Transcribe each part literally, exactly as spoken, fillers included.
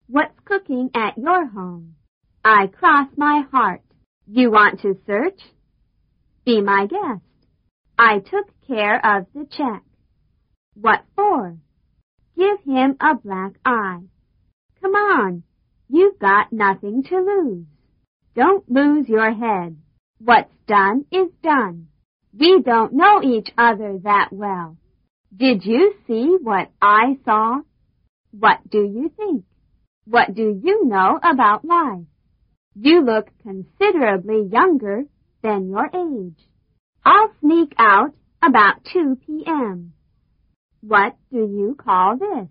What's cooking at your home? I cross my heart. You want to search? Be my guest. I took care of the check. What for? Give him a black eye. Come on, you've got nothing to lose. Don't lose your head. What's done is done. We don't know each other that well. Did you see what I saw? What do you think? What do you know about life? You look considerably younger than your age. I'll sneak out about two p.m. What do you call this?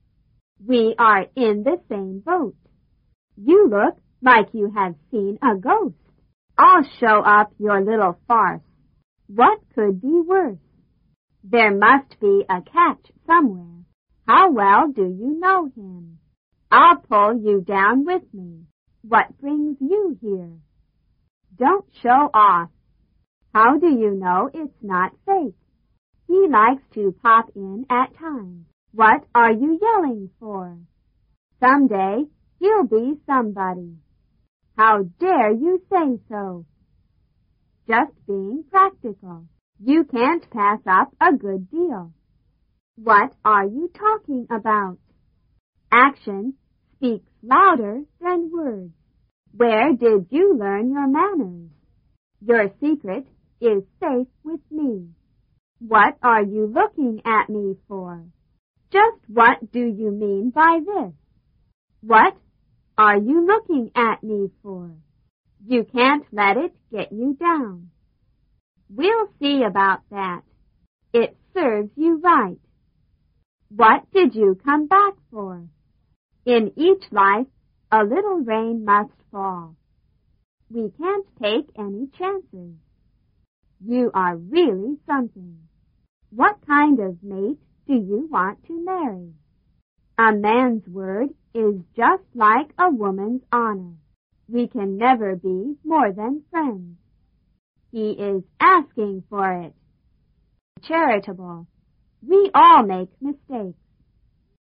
We are in the same boat. You look like you have seen a ghost. I'll show up your little farce. What could be worse? There must be a catch somewhere. How well do you know him? I'll pull you down with me. What brings you here? Don't show off. How do you know it's not fake? He likes to pop in at times. What are you yelling for? Someday he'll be somebody. How dare you say so? Just being practical. You can't pass up a good deal. What are you talking about? Action speaks louder than words. Where did you learn your manners? Your secret is safe with me. What are you looking at me for? Just what do you mean by this? What are you looking at me for? You can't let it get you down. We'll see about that. It serves you right. What did you come back for? In each life, a little rain must fall. We can't take any chances. You are really something. What kind of mate do you want to marry? A man's word is just like a woman's honor. We can never be more than friends. He is asking for it. Charitable. We all make mistakes.